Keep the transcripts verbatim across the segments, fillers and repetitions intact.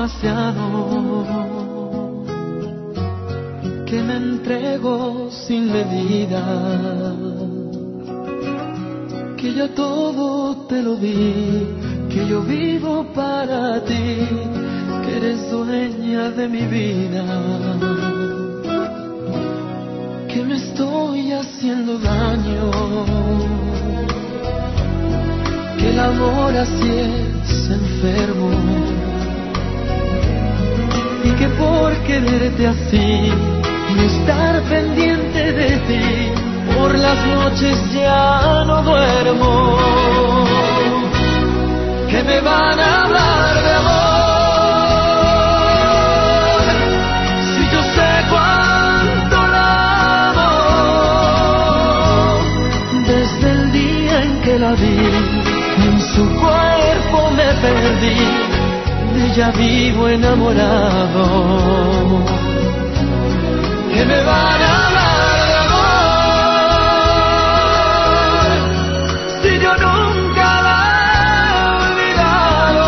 demasiado, que me entrego sin medida, que yo todo te lo di, que yo vivo para ti, que eres dueña de mi vida, que me estoy haciendo daño, que el amor así es enfermo, y que por quererte así y estar pendiente de ti, por las noches ya no duermo, que me van a hablar de amor, si yo sé cuánto la amo, desde el día en que la vi, en su cuerpo me perdí, de ella vivo enamorado, que me van a hablar de amor, si yo nunca la he olvidado,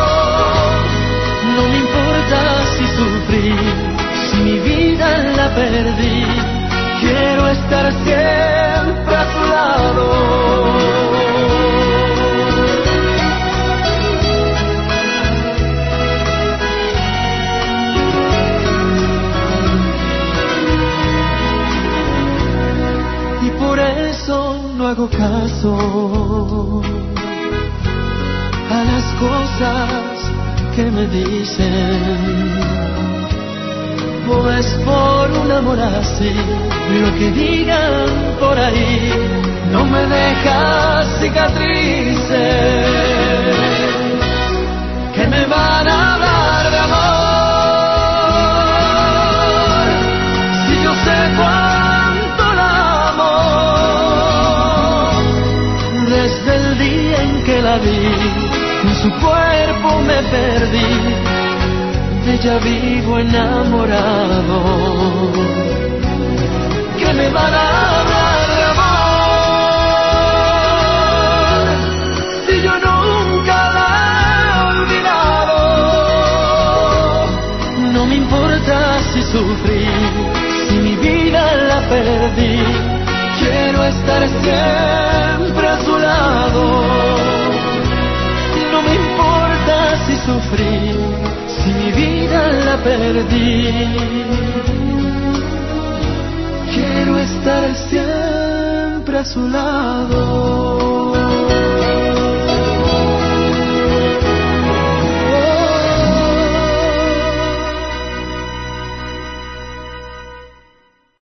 no me importa si sufrí, si mi vida la perdí, quiero estar siempre a su lado. Por eso no hago caso a las cosas que me dicen, pues por un amor así, lo que digan por ahí no me deja cicatrices, que me van a hablar de amor, si yo sé cuánto que la vi, en su cuerpo me perdí, de ella vivo enamorado, que me van a hablar de amor, si yo nunca la he olvidado, no me importa si sufrí, si mi vida la perdí, quiero estar siempre a su lado. No me importa si sufrí, si mi vida la perdí, quiero estar siempre a su lado.